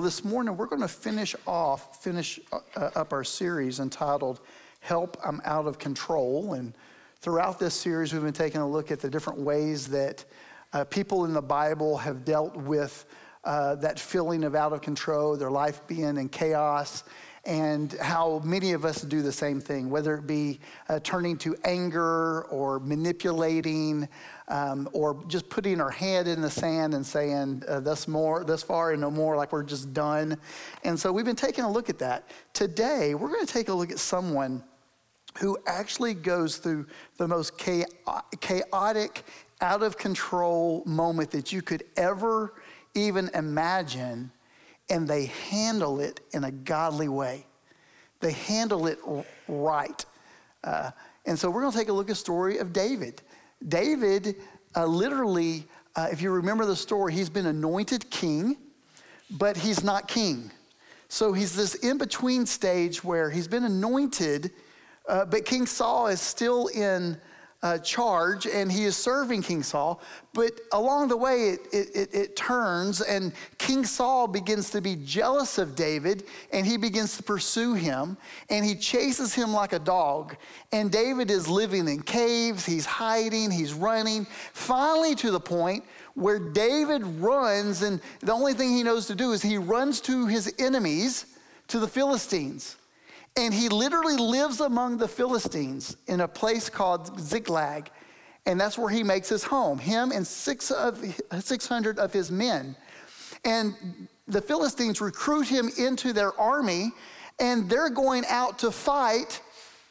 Well, this morning we're going to finish up our series entitled Help, I'm Out of Control. And throughout this series, we've been taking a look at the different ways that people in the Bible have dealt with that feeling of out of control, their life being in chaos, and how many of us do the same thing, whether it be turning to anger or manipulating or just putting our head in the sand and saying thus far and no more, like we're just done. And so we've been taking a look at that. Today, we're going to take a look at someone who actually goes through the most chaotic, out of control moment that you could ever even imagine, and they handle it in a godly way. They handle it right. And so we're going to take a look at the story of David. David, literally, if you remember the story, he's been anointed king, but he's not king. So he's this in-between stage where he's been anointed, but King Saul is still in charge, and he is serving King Saul. But along the way, it turns, and King Saul begins to be jealous of David, and he begins to pursue him, and he chases him like a dog. And David is living in caves, he's hiding, he's running, finally to the point where David runs, and the only thing he knows to do is he runs to his enemies, to the Philistines. And he literally lives among the Philistines in a place called Ziklag. And that's where he makes his home, him and 600 of his men. And the Philistines recruit him into their army, and they're going out to fight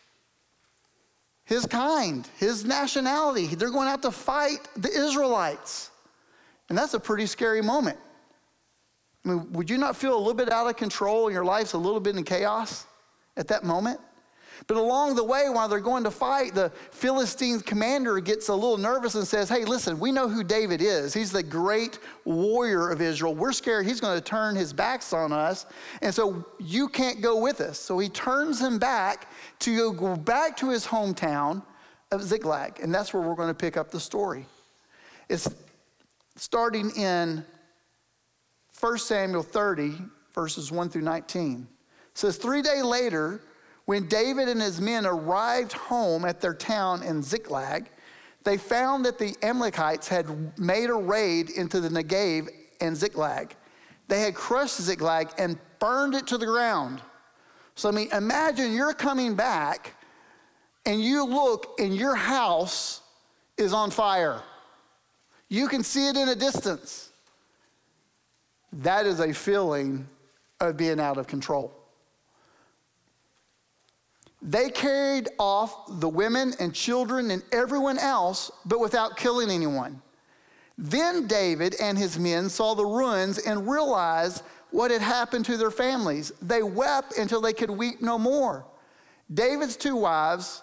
his kind, his nationality. They're going out to fight the Israelites. And that's a pretty scary moment. I mean, would you not feel a little bit out of control and your life's a little bit in chaos at that moment? But along the way, while they're going to fight, the Philistine commander gets a little nervous and says, hey, listen, we know who David is. He's the great warrior of Israel. We're scared he's going to turn his backs on us, and so you can't go with us. So he turns him back to go back to his hometown of Ziklag, and that's where we're going to pick up the story. It's starting in 1 Samuel 30, verses 1 through 19. It says, 3 days later, when David and his men arrived home at their town in Ziklag, they found that the Amalekites had made a raid into the Negev and Ziklag. They had crushed Ziklag and burned it to the ground. So, I mean, imagine you're coming back and you look and your house is on fire. You can see it in a distance. That is a feeling of being out of control. They carried off the women and children and everyone else, but without killing anyone. Then David and his men saw the ruins and realized what had happened to their families. They wept until they could weep no more. David's two wives,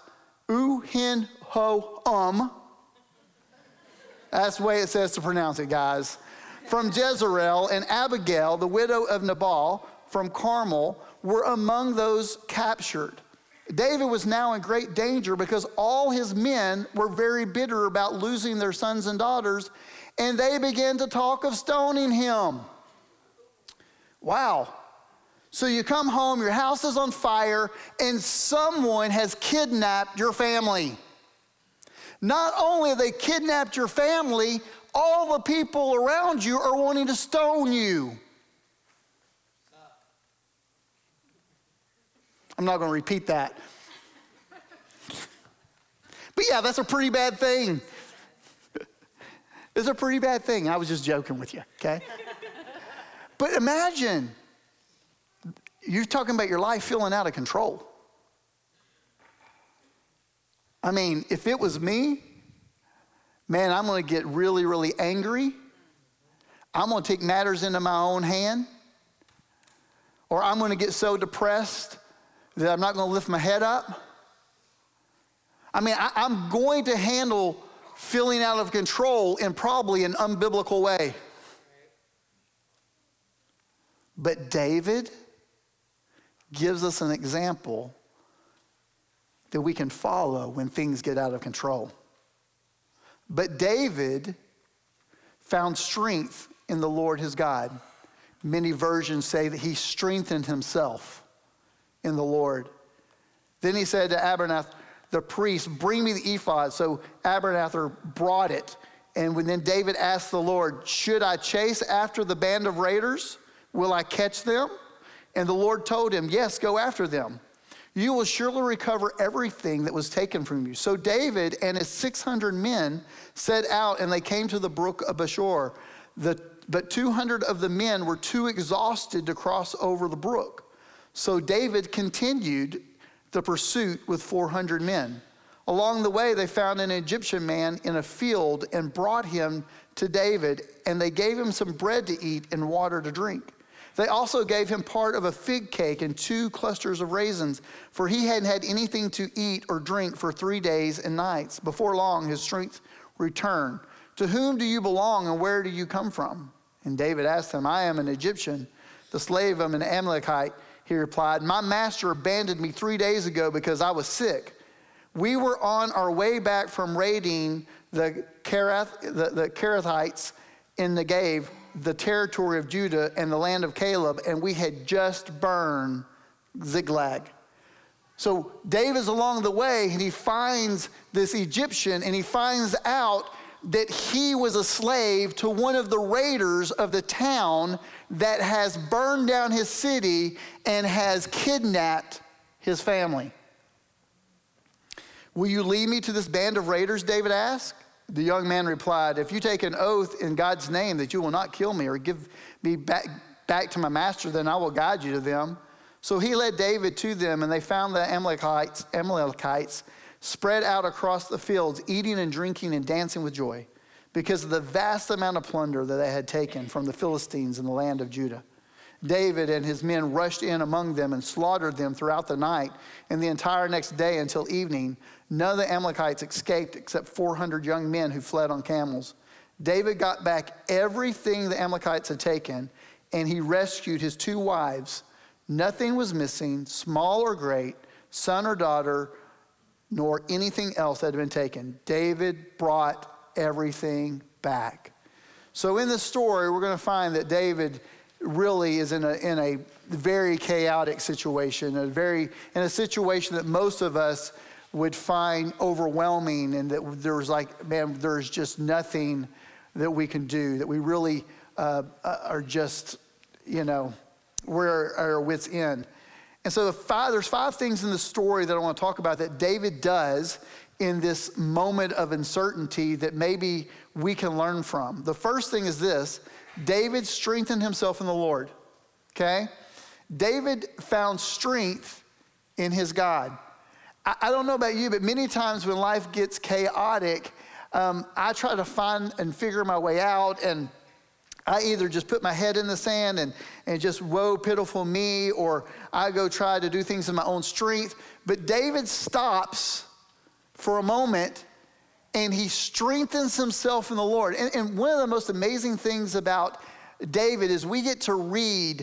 that's the way it says to pronounce it, guys, from Jezreel, and Abigail, the widow of Nabal from Carmel, were among those captured. David was now in great danger because all his men were very bitter about losing their sons and daughters, and they began to talk of stoning him. Wow. So you come home, your house is on fire, and someone has kidnapped your family. Not only have they kidnapped your family, all the people around you are wanting to stone you. I'm not going to repeat that. But yeah, that's a pretty bad thing. It's a pretty bad thing. I was just joking with you, okay? But imagine, you're talking about your life feeling out of control. I mean, if it was me, man, I'm going to get really, really angry. I'm going to take matters into my own hand. Or I'm going to get so depressed that I'm not going to lift my head up. I mean, I'm going to handle feeling out of control in probably an unbiblical way. But David gives us an example that we can follow when things get out of control. But David found strength in the Lord his God. Many versions say that he strengthened himself in the Lord. Then he said to Abernathy, the priest, bring me the ephod. So Abernathy brought it. And then David asked the Lord, should I chase after the band of raiders? Will I catch them? And the Lord told him, yes, go after them. You will surely recover everything that was taken from you. So David and his 600 men set out, and they came to the brook of Bashor. But 200 of the men were too exhausted to cross over the brook. So David continued the pursuit with 400 men. Along the way, they found an Egyptian man in a field and brought him to David, and they gave him some bread to eat and water to drink. They also gave him part of a fig cake and 2 clusters of raisins, for he hadn't had anything to eat or drink for 3 days and nights. Before long, his strength returned. To whom do you belong, and where do you come from? And David asked him, I am an Egyptian, the slave of an Amalekite. He replied, my master abandoned me 3 days ago because I was sick. We were on our way back from raiding the Kerethites in Negev, the territory of Judah and the land of Caleb, and we had just burned Ziklag. So David's along the way, and he finds this Egyptian, and he finds out that he was a slave to one of the raiders of the town that has burned down his city and has kidnapped his family. Will you lead me to this band of raiders? David asked. The young man replied, if you take an oath in God's name that you will not kill me or give me back to my master, then I will guide you to them. So he led David to them, and they found the Amalekites spread out across the fields, eating and drinking and dancing with joy because of the vast amount of plunder that they had taken from the Philistines in the land of Judah. David and his men rushed in among them and slaughtered them throughout the night and the entire next day until evening. None of the Amalekites escaped except 400 young men who fled on camels. David got back everything the Amalekites had taken, and he rescued his 2 wives. Nothing was missing, small or great, son or daughter, nor anything else that had been taken. David brought everything back. So in this story, we're going to find that David really is in a very chaotic situation, in a situation that most of us would find overwhelming, and that there's there's just nothing that we can do, that we really are just, we're at our wits' end. And so there's 5 things in the story that I want to talk about that David does in this moment of uncertainty that maybe we can learn from. The first thing is this: David strengthened himself in the Lord, okay? David found strength in his God. I don't know about you, but many times when life gets chaotic, I try to find and figure my way out, and I either just put my head in the sand and just woe pitiful me, or I go try to do things in my own strength. But David stops for a moment, and he strengthens himself in the Lord. And one of the most amazing things about David is we get to read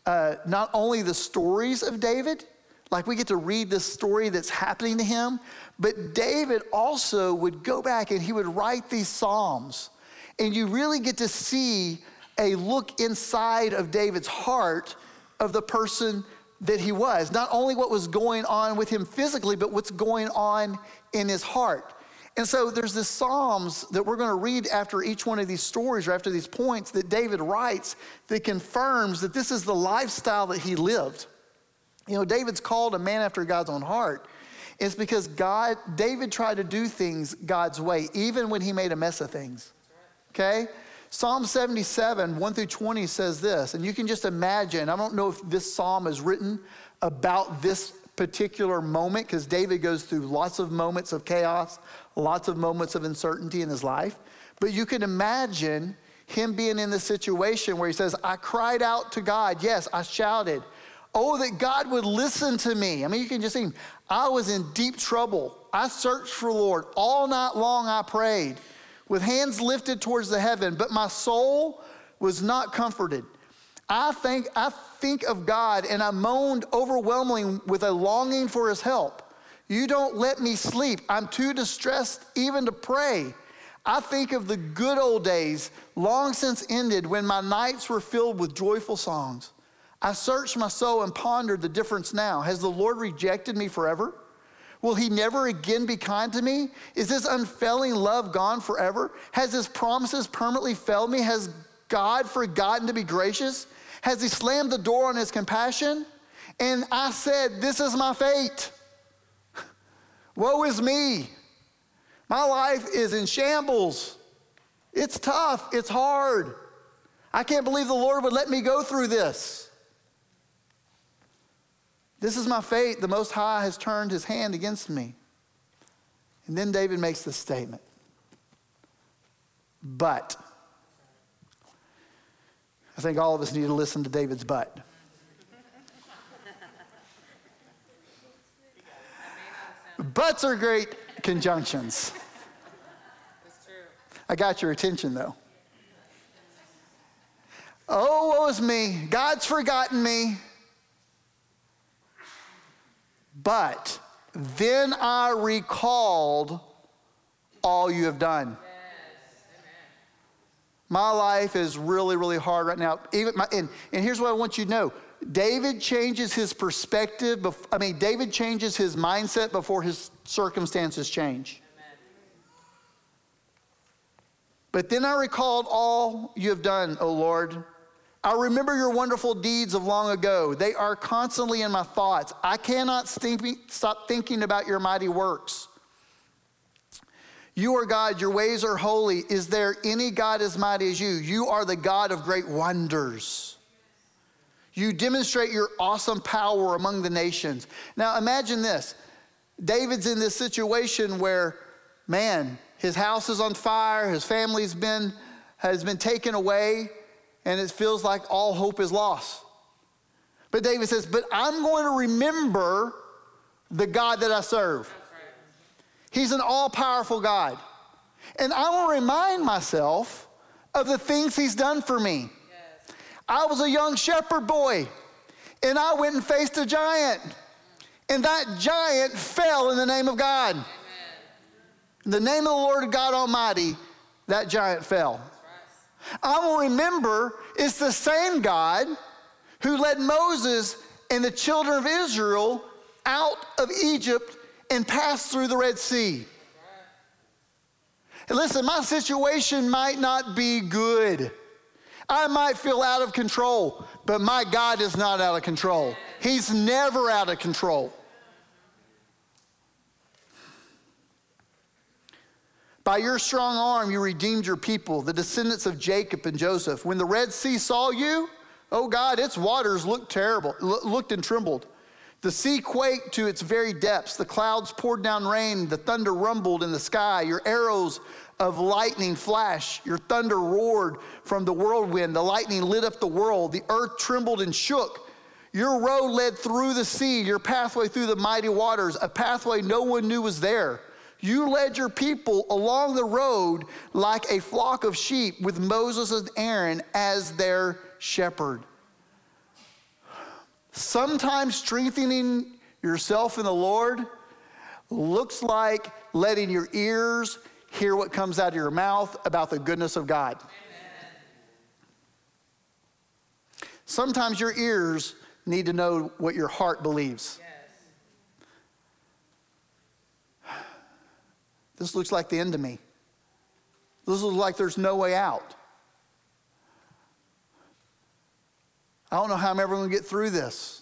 not only the stories of David, like we get to read the story that's happening to him, but David also would go back and he would write these Psalms. And you really get to see a look inside of David's heart of the person that he was. Not only what was going on with him physically, but what's going on in his heart. And so there's this Psalms that we're going to read after each one of these stories, or after these points that David writes, that confirms that this is the lifestyle that he lived. David's called a man after God's own heart. It's because David tried to do things God's way, even when he made a mess of things. Okay? Psalm 77, 1 through 20 says this, and you can just imagine, I don't know if this psalm is written about this particular moment, because David goes through lots of moments of chaos, lots of moments of uncertainty in his life, but you can imagine him being in this situation where he says, I cried out to God, yes, I shouted, oh, that God would listen to me. I mean, you can just see him. I was in deep trouble. I searched for the Lord. All night long I prayed with hands lifted towards the heaven, but my soul was not comforted. I think of God, and I moaned overwhelmingly with a longing for his help. You don't let me sleep. I'm too distressed even to pray. I think of the good old days, long since ended, when my nights were filled with joyful songs. I searched my soul and pondered the difference now. Has the Lord rejected me forever? Will he never again be kind to me? Is his unfailing love gone forever? Has his promises permanently failed me? Has God forgotten to be gracious? Has he slammed the door on his compassion? And I said, this is my fate. Woe is me. My life is in shambles. It's tough. It's hard. I can't believe the Lord would let me go through this. This is my fate. The Most High has turned his hand against me. And then David makes this statement. But. I think all of us need to listen to David's but. Buts are great conjunctions. I got your attention though. Oh, woe is me. God's forgotten me. But then I recalled all you have done. My life is really, really hard right now. And here's what I want you to know. David changes his perspective. David changes his mindset before his circumstances change. Amen. But then I recalled all you have done, O Lord. I remember your wonderful deeds of long ago. They are constantly in my thoughts. I cannot stop thinking about your mighty works. You are God, your ways are holy. Is there any God as mighty as you? You are the God of great wonders. You demonstrate your awesome power among the nations. Now imagine this. David's in this situation where, man, his house is on fire, his family's has been taken away, and it feels like all hope is lost. But David says, but I'm going to remember the God that I serve. He's an all-powerful God. And I will remind myself of the things he's done for me. Yes. I was a young shepherd boy, and I went and faced a giant. And that giant fell in the name of God. Amen. In the name of the Lord God Almighty, that giant fell. Right. I will remember it's the same God who led Moses and the children of Israel out of Egypt and passed through the Red Sea. And listen, my situation might not be good. I might feel out of control, but my God is not out of control. He's never out of control. By your strong arm, you redeemed your people, the descendants of Jacob and Joseph. When the Red Sea saw you, oh God, its waters looked and trembled. The sea quaked to its very depths. The clouds poured down rain. The thunder rumbled in the sky. Your arrows of lightning flashed. Your thunder roared from the whirlwind. The lightning lit up the world. The earth trembled and shook. Your road led through the sea, your pathway through the mighty waters, a pathway no one knew was there. You led your people along the road like a flock of sheep with Moses and Aaron as their shepherd. Sometimes strengthening yourself in the Lord looks like letting your ears hear what comes out of your mouth about the goodness of God. Amen. Sometimes your ears need to know what your heart believes. Yes. This looks like the end of me. This looks like there's no way out. I don't know how I'm ever going to get through this.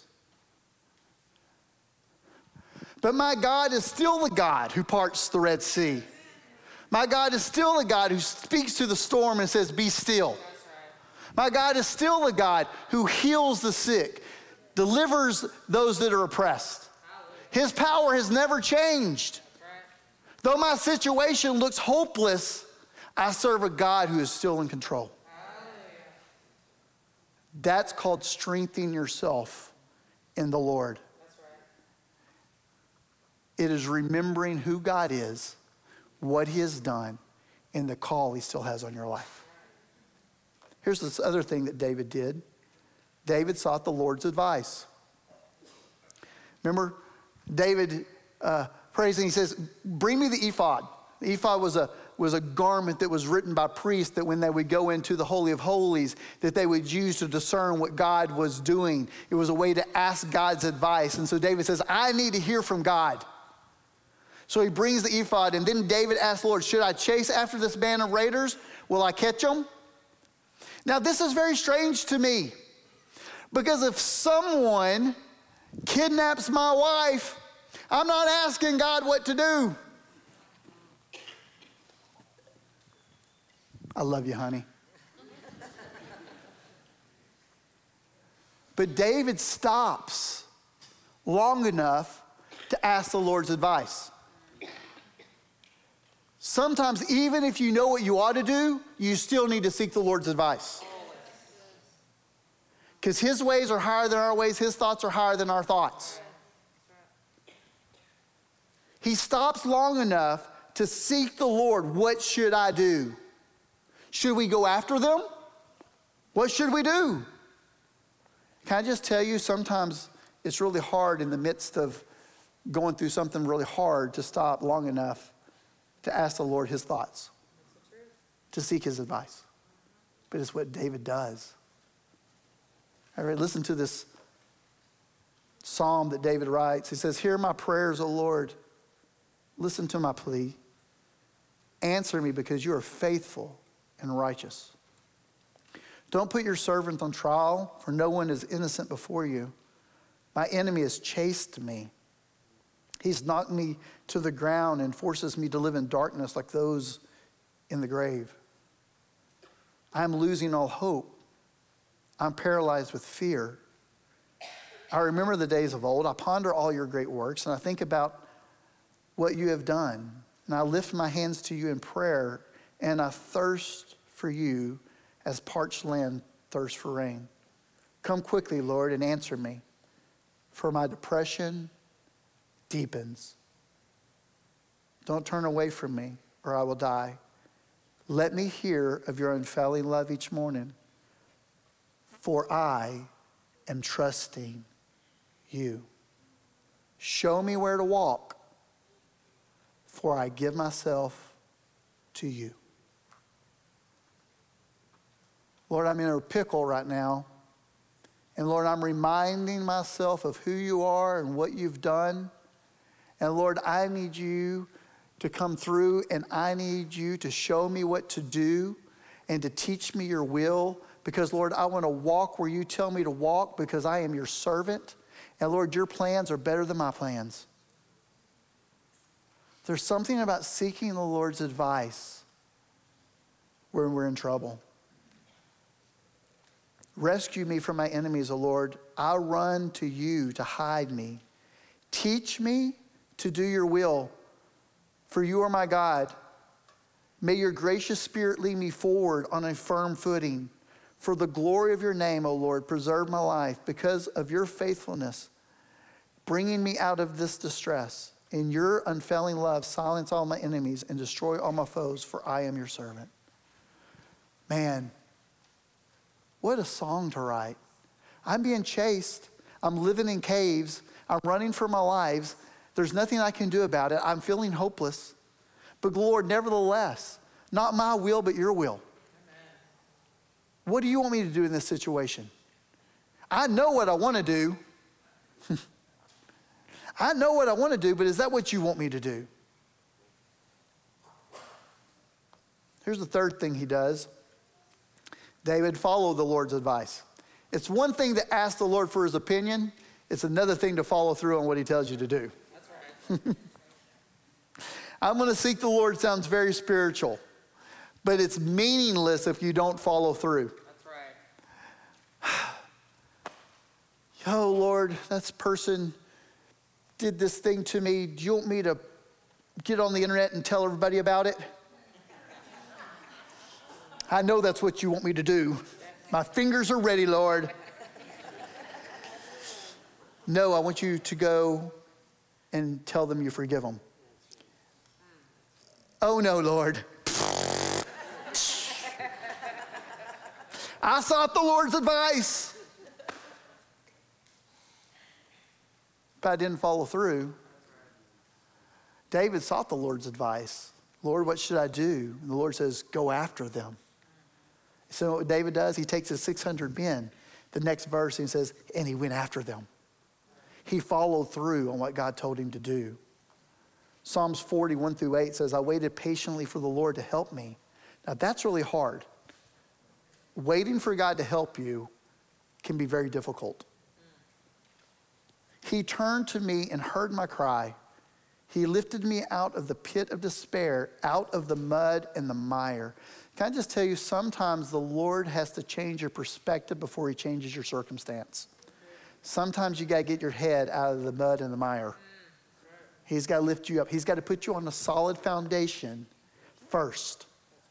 But my God is still the God who parts the Red Sea. My God is still the God who speaks to the storm and says, be still. My God is still the God who heals the sick, delivers those that are oppressed. His power has never changed. Though my situation looks hopeless, I serve a God who is still in control. That's called strengthening yourself in the Lord. That's right. It is remembering who God is, what he has done, and the call he still has on your life. Here's this other thing that David did. David sought the Lord's advice. Remember, David prays and he says, bring me the ephod. The ephod was was a garment that was written by priests that when they would go into the Holy of Holies, that they would use to discern what God was doing. It was a way to ask God's advice. And so David says, I need to hear from God. So he brings the ephod, and then David asks the Lord, should I chase after this band of raiders? Will I catch them? Now this is very strange to me, because if someone kidnaps my wife, I'm not asking God what to do. I love you, honey. But David stops long enough to ask the Lord's advice. Sometimes, even if you know what you ought to do, you still need to seek the Lord's advice. Because his ways are higher than our ways, his thoughts are higher than our thoughts. He stops long enough to seek the Lord. What should I do? Should we go after them? What should we do? Can I just tell you, sometimes it's really hard in the midst of going through something really hard to stop long enough to ask the Lord his thoughts, to seek his advice. But it's what David does. All right, listen to this psalm that David writes. He says, hear my prayers, O Lord. Listen to my plea. Answer me because you are faithful and righteous. Don't put your servant on trial, for no one is innocent before you. My enemy has chased me. He's knocked me to the ground and forces me to live in darkness like those in the grave. I am losing all hope. I'm paralyzed with fear. I remember the days of old. I ponder all your great works, and I think about what you have done. And I lift my hands to you in prayer, and I thirst for you as parched land thirsts for rain. Come quickly, Lord, and answer me, for my depression deepens. Don't turn away from me, or I will die. Let me hear of your unfailing love each morning, for I am trusting you. Show me where to walk, for I give myself to you. Lord, I'm in a pickle right now. And Lord, I'm reminding myself of who you are and what you've done. And Lord, I need you to come through, and I need you to show me what to do and to teach me your will. Because Lord, I want to walk where you tell me to walk, because I am your servant. And Lord, your plans are better than my plans. There's something about seeking the Lord's advice when we're in trouble. Rescue me from my enemies, O Lord. I run to you to hide me. Teach me to do your will, for you are my God. May your gracious spirit lead me forward on a firm footing. For the glory of your name, O Lord, preserve my life because of your faithfulness, bringing me out of this distress. In your unfailing love, silence all my enemies and destroy all my foes, for I am your servant. Man, what a song to write. I'm being chased. I'm living in caves. I'm running for my lives. There's nothing I can do about it. I'm feeling hopeless. But Lord, nevertheless, not my will, but your will. Amen. What do you want me to do in this situation? I know what I want to do. I know what I want to do, but is that what you want me to do? Here's the third thing he does. David followed the Lord's advice. It's one thing to ask the Lord for his opinion. It's another thing to follow through on what he tells you to do. That's right. I'm going to seek the Lord sounds very spiritual, but it's meaningless if you don't follow through. That's right. Oh, Lord, that person did this thing to me. Do you want me to get on the internet and tell everybody about it? I know that's what you want me to do. My fingers are ready, Lord. No, I want you to go and tell them you forgive them. Oh, no, Lord. I sought the Lord's advice, but I didn't follow through. David sought the Lord's advice. Lord, what should I do? And the Lord says, go after them. So what David does, he takes his 600 men. The next verse, he says, and he went after them. He followed through on what God told him to do. Psalms 40:1-8 says, I waited patiently for the Lord to help me. Now that's really hard. Waiting for God to help you can be very difficult. He turned to me and heard my cry. He lifted me out of the pit of despair, out of the mud and the mire. Can I just tell you, sometimes the Lord has to change your perspective before he changes your circumstance. Sometimes you got to get your head out of the mud and the mire. He's got to lift you up. He's got to put you on a solid foundation first.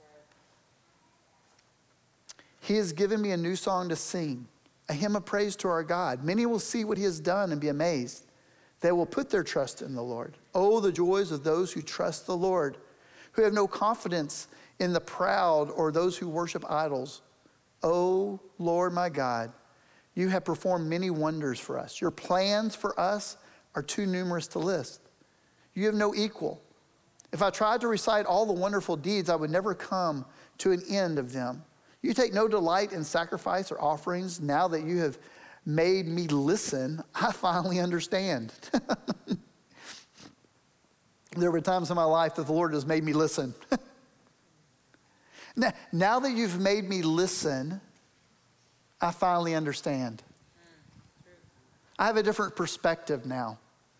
He has given me a new song to sing, a hymn of praise to our God. Many will see what he has done and be amazed. They will put their trust in the Lord. Oh, the joys of those who trust the Lord, who have no confidence in the proud or those who worship idols. Oh, Lord my God, you have performed many wonders for us. Your plans for us are too numerous to list. You have no equal. If I tried to recite all the wonderful deeds, I would never come to an end of them. You take no delight in sacrifice or offerings. Now that you have made me listen, I finally understand. There were times in my life that the Lord has made me listen. Now that you've made me listen, I finally understand. I have a different perspective now.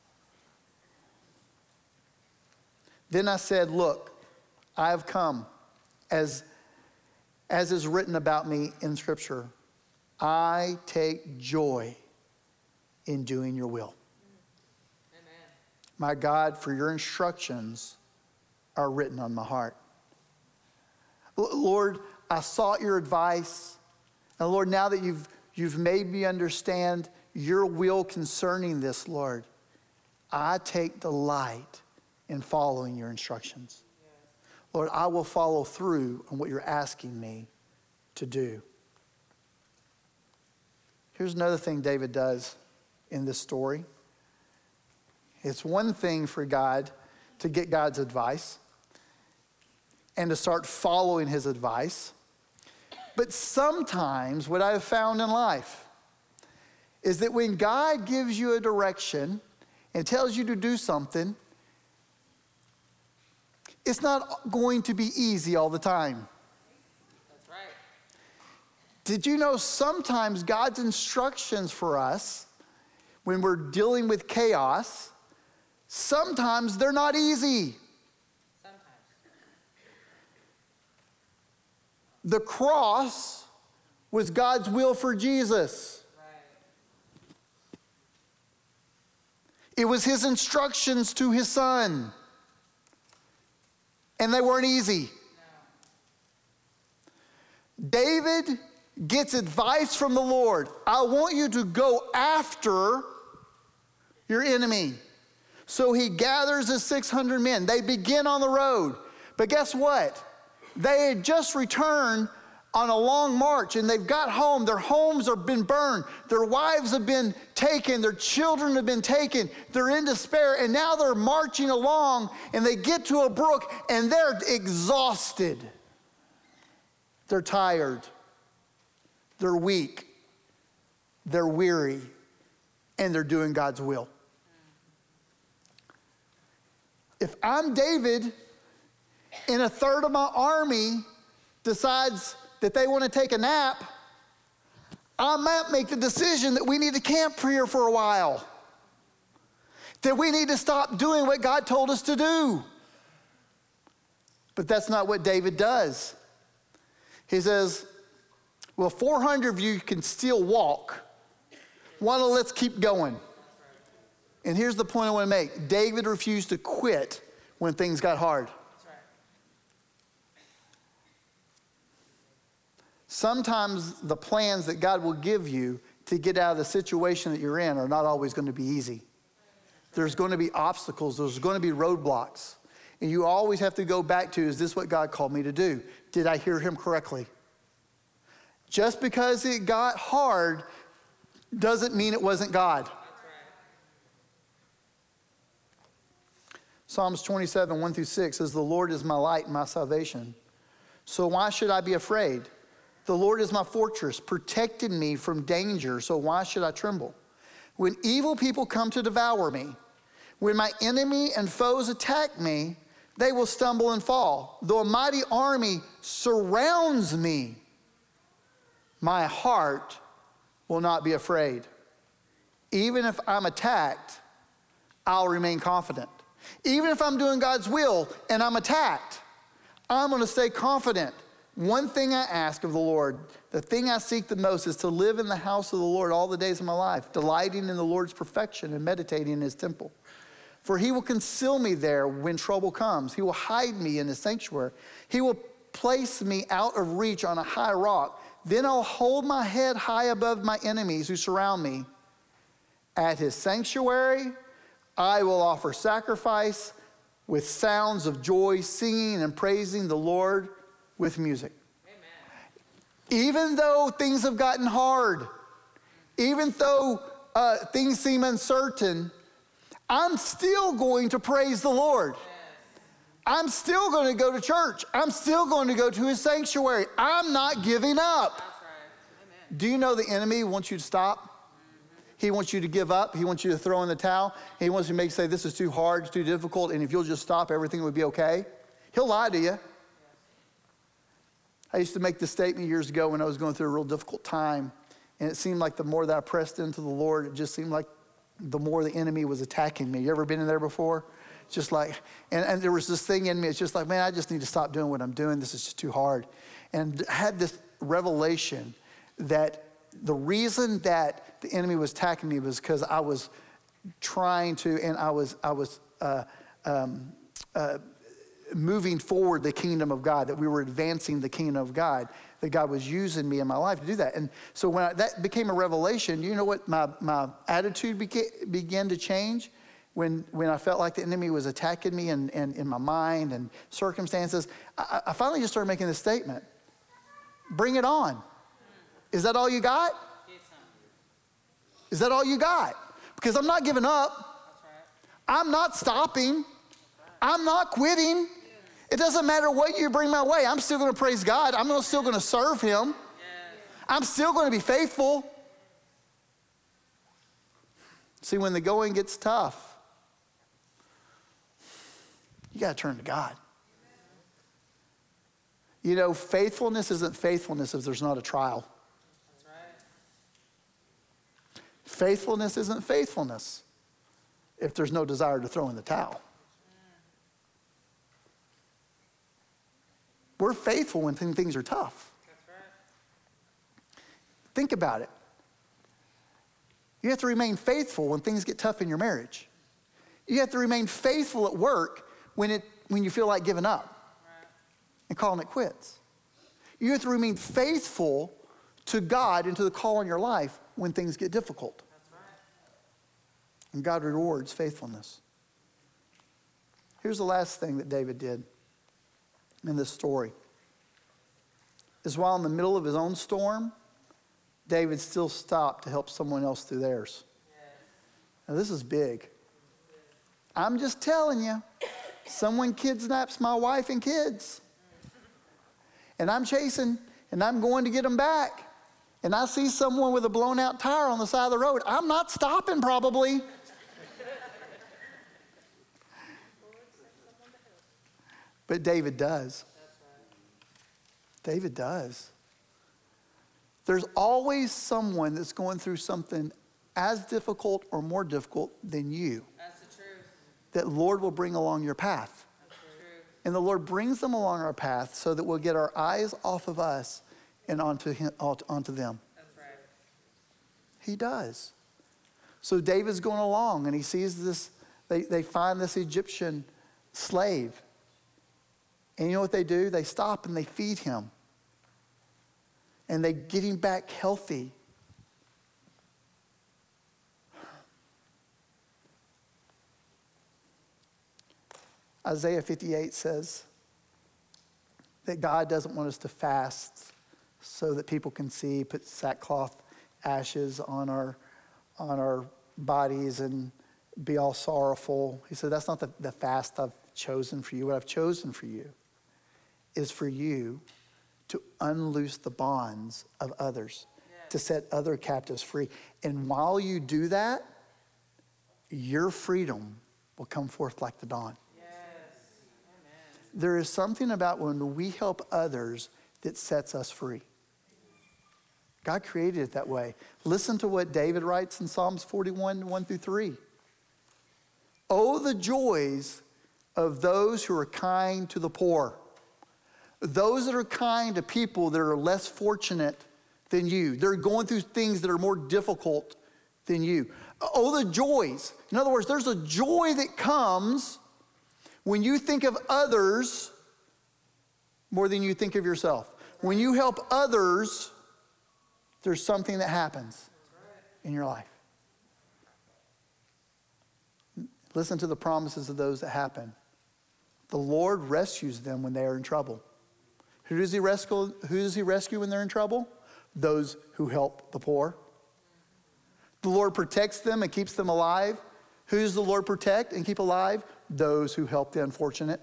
Then I said, look, I have come, as is written about me in Scripture. I take joy in doing your will. Amen. My God, for your instructions are written on my heart. Lord, I sought your advice. And Lord, now that you've made me understand your will concerning this, Lord, I take delight in following your instructions. Yes. Lord, I will follow through on what you're asking me to do. Here's another thing David does in this story. It's one thing for God to get God's advice and to start following his advice. But sometimes what I have found in life is that when God gives you a direction and tells you to do something, it's not going to be easy all the time. That's right. Did you know sometimes God's instructions for us, when we're dealing with chaos, sometimes they're not easy. Sometimes. The cross was God's will for Jesus. Right. It was his instructions to his son. And they weren't easy. No. David gets advice from the Lord. I want you to go after your enemy. So he gathers his 600 men. They begin on the road. But guess what? They had just returned on a long march and they've got home. Their homes have been burned. Their wives have been taken. Their children have been taken. They're in despair. And now they're marching along and they get to a brook and they're exhausted. They're tired. They're weak. They're weary. And they're doing God's will. If I'm David and a third of my army decides that they want to take a nap, I might make the decision that we need to camp here for a while. That we need to stop doing what God told us to do. But that's not what David does. He says, well, 400 of you can still walk. Why don't let's keep going? And here's the point I want to make. David refused to quit when things got hard. Sometimes the plans that God will give you to get out of the situation that you're in are not always going to be easy. There's going to be obstacles. There's going to be roadblocks. And you always have to go back to, is this what God called me to do? Did I hear him correctly? Just because it got hard doesn't mean it wasn't God. Psalms 27, 1 through 6 says, the Lord is my light and my salvation. So why should I be afraid? The Lord is my fortress, protected me from danger. So why should I tremble? When evil people come to devour me, when my enemy and foes attack me, they will stumble and fall. Though a mighty army surrounds me, my heart will not be afraid. Even if I'm attacked, I'll remain confident. Even if I'm doing God's will and I'm attacked, I'm going to stay confident. One thing I ask of the Lord, the thing I seek the most, is to live in the house of the Lord all the days of my life, delighting in the Lord's perfection and meditating in his temple. For he will conceal me there when trouble comes. He will hide me in his sanctuary. He will place me out of reach on a high rock. Then I'll hold my head high above my enemies who surround me. At his sanctuary, I will offer sacrifice with sounds of joy, singing and praising the Lord with music. Amen. Even though things have gotten hard, even though things seem uncertain, I'm still going to praise the Lord. Yes. I'm still going to go to church. I'm still going to go to his sanctuary. I'm not giving up. That's right. Amen. Do you know the enemy wants you to stop? He wants you to give up. He wants you to throw in the towel. He wants you to say, this is too hard, it's too difficult, and if you'll just stop, everything would be okay. He'll lie to you. I used to make this statement years ago when I was going through a real difficult time, and it seemed like the more that I pressed into the Lord, it just seemed like the more the enemy was attacking me. You ever been in there before? It's just like, and there was this thing in me, it's just like, man, I just need to stop doing what I'm doing. This is just too hard. And I had this revelation that the reason that the enemy was attacking me was because I was trying to, and I was moving forward the kingdom of God, that we were advancing the kingdom of God, that God was using me in my life to do that. And so when that became a revelation, you know what my attitude began to change? When I felt like the enemy was attacking me and in my mind and circumstances, I finally just started making this statement. Bring it on. Is that all you got? Is that all you got? Because I'm not giving up. I'm not stopping. I'm not quitting. It doesn't matter what you bring my way. I'm still going to praise God. I'm still going to serve him. I'm still going to be faithful. See, when the going gets tough, you got to turn to God. You know, faithfulness isn't faithfulness if there's not a trial. Faithfulness isn't faithfulness if there's no desire to throw in the towel. We're faithful when things are tough. That's right. Think about it. You have to remain faithful when things get tough in your marriage. You have to remain faithful at work when you feel like giving up and calling it quits. You have to remain faithful to God and to the call on your life when things get difficult. That's right. And God rewards faithfulness. Here's the last thing that David did in this story. Is while in the middle of his own storm, David still stopped to help someone else through theirs. Yes. Now this is big. I'm just telling you, someone kidnaps my wife and kids. And I'm chasing, and I'm going to get them back. And I see someone with a blown out tire on the side of the road. I'm not stopping probably. But David does. David does. There's always someone that's going through something as difficult or more difficult than you. That's the truth. That Lord will bring along your path. That's the truth. And the Lord brings them along our path so that we'll get our eyes off of us and onto them. That's right. He does. So David's going along and he sees this, they find this Egyptian slave. And you know what they do? They stop and they feed him. And they get him back healthy. Isaiah 58 says that God doesn't want us to fast so that people can see, put sackcloth ashes on our bodies and be all sorrowful. He said, that's not the fast I've chosen for you. What I've chosen for you is for you to unloose the bonds of others, to set other captives free. And while you do that, your freedom will come forth like the dawn. Yes. Amen. There is something about when we help others that sets us free. God created it that way. Listen to what David writes in Psalms 41, 1 through 3. Oh, the joys of those who are kind to the poor. Those that are kind to people that are less fortunate than you. They're going through things that are more difficult than you. Oh, the joys. In other words, there's a joy that comes when you think of others more than you think of yourself. When you help others, there's something that happens in your life. Listen to the promises of those that happen. The Lord rescues them when they are in trouble. Who does he rescue? Who does he rescue when they're in trouble? Those who help the poor. The Lord protects them and keeps them alive. Who does the Lord protect and keep alive? Those who help the unfortunate.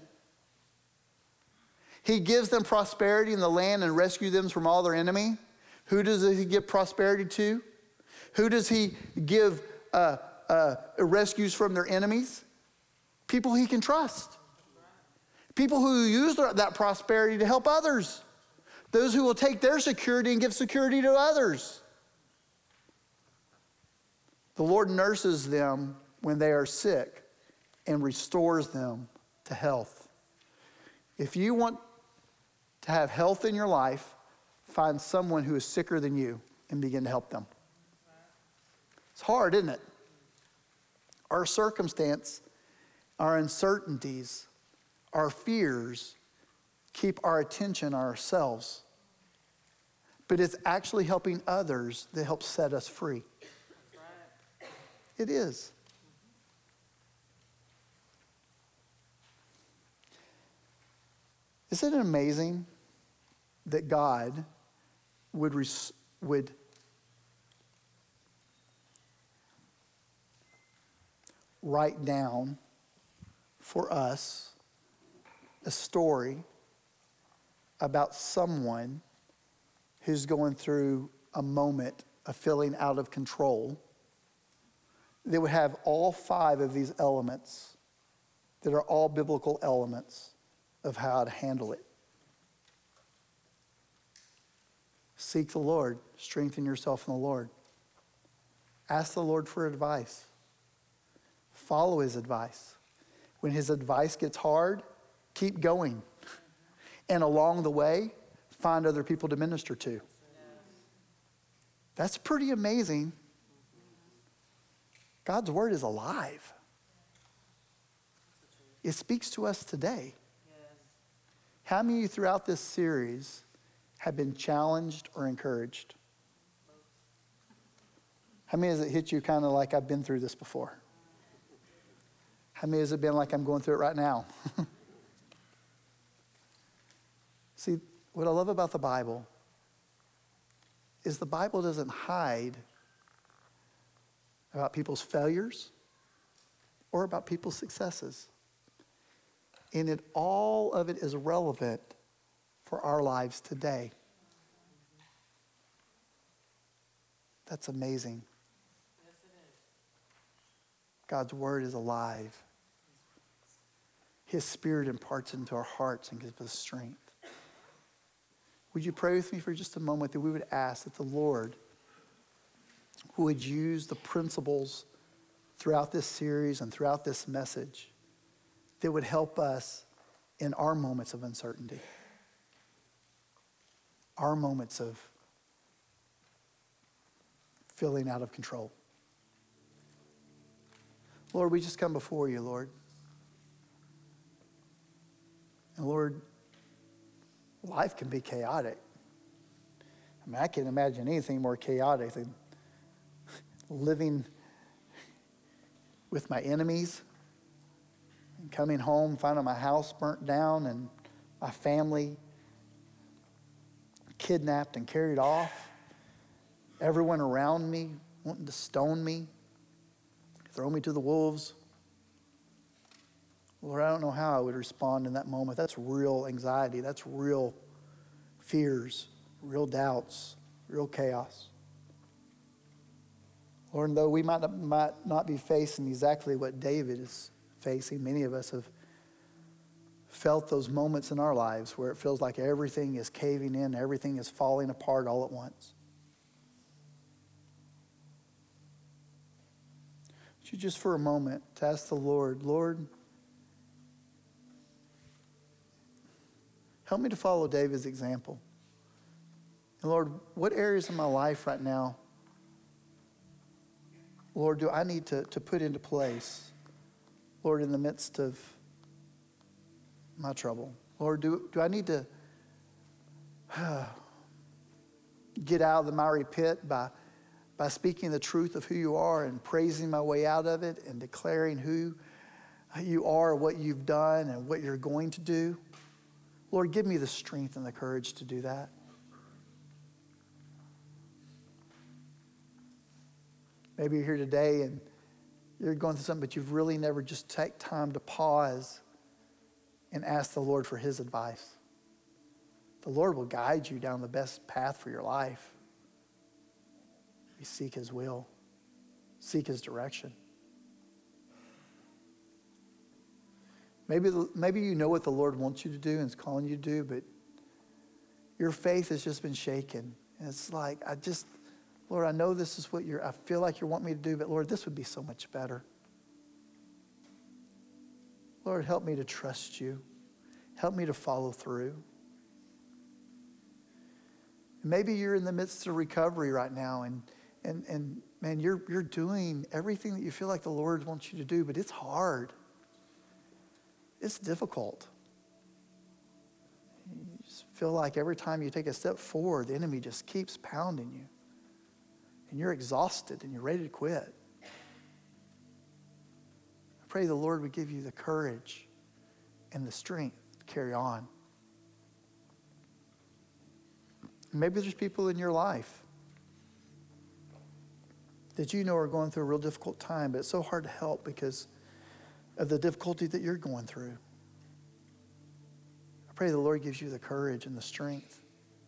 He gives them prosperity in the land and rescue them from all their enemy. Who does he give prosperity to? Who does he give rescues from their enemies? People he can trust. People who use that prosperity to help others. Those who will take their security and give security to others. The Lord nurses them when they are sick and restores them to health. If you want to have health in your life, find someone who is sicker than you and begin to help them. It's hard, isn't it? Our circumstance, our uncertainties, our fears keep our attention on ourselves. But it's actually helping others that helps set us free. It is. Isn't it amazing that God would write down for us a story about someone who's going through a moment of feeling out of control, that would have all 5 of these elements that are all biblical elements of how to handle it. Seek the Lord. Strengthen yourself in the Lord. Ask the Lord for advice. Follow his advice. When his advice gets hard, keep going. And along the way, find other people to minister to. That's pretty amazing. God's word is alive. It speaks to us today. How many of you throughout this series have been challenged or encouraged? How many has it hit you kind of like I've been through this before? How many has it been like I'm going through it right now? See, what I love about the Bible is the Bible doesn't hide about people's failures or about people's successes. And all of it is relevant for our lives today. That's amazing. Yes, it is. God's word is alive. His spirit imparts into our hearts and gives us strength. Would you pray with me for just a moment that we would ask that the Lord would use the principles throughout this series and throughout this message that would help us in our moments of uncertainty, our moments of feeling out of control. Lord, we just come before you, Lord. And Lord, life can be chaotic. I mean, I can't imagine anything more chaotic than living with my enemies and coming home, finding my house burnt down and my family kidnapped and carried off. Everyone around me wanting to stone me. throw me to the wolves. Lord, I don't know how I would respond in that moment. That's real anxiety. That's real fears, real doubts, real chaos. Lord, though we might not be facing exactly what David is facing, many of us have felt those moments in our lives where it feels like everything is caving in, everything is falling apart all at once. Would you just for a moment to ask the Lord, Lord, help me to follow David's example. And Lord, what areas of my life right now, Lord, do I need to put into place, Lord, in the midst of my trouble? Lord, do I need to get out of the miry pit by speaking the truth of who you are and praising my way out of it and declaring who you are, what you've done, and what you're going to do? Lord, give me the strength and the courage to do that. Maybe you're here today and you're going through something, but you've really never just take time to pause and ask the Lord for his advice. The Lord will guide you down the best path for your life. You seek his will, seek his direction. Maybe you know what the Lord wants you to do and is calling you to do, but your faith has just been shaken. And it's like, Lord, I know this is what I feel like you want me to do, but Lord, this would be so much better. Lord, help me to trust you. Help me to follow through. Maybe you're in the midst of recovery right now, and man, you're doing everything that you feel like the Lord wants you to do, but it's hard. It's difficult. You just feel like every time you take a step forward, the enemy just keeps pounding you. And you're exhausted and you're ready to quit. I pray the Lord would give you the courage and the strength to carry on. Maybe there's people in your life that you know are going through a real difficult time, but it's so hard to help because of the difficulty that you're going through. I pray the Lord gives you the courage and the strength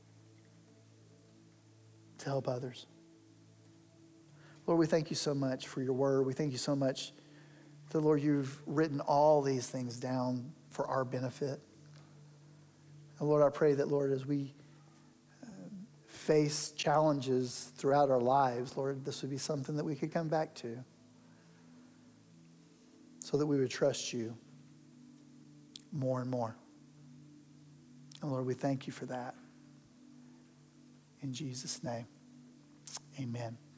to help others. Lord, we thank you so much for your word. We thank you so much that, Lord, you've written all these things down for our benefit. And Lord, I pray that, Lord, as we face challenges throughout our lives, Lord, this would be something that we could come back to so that we would trust you more and more. And Lord, we thank you for that. In Jesus' name, amen.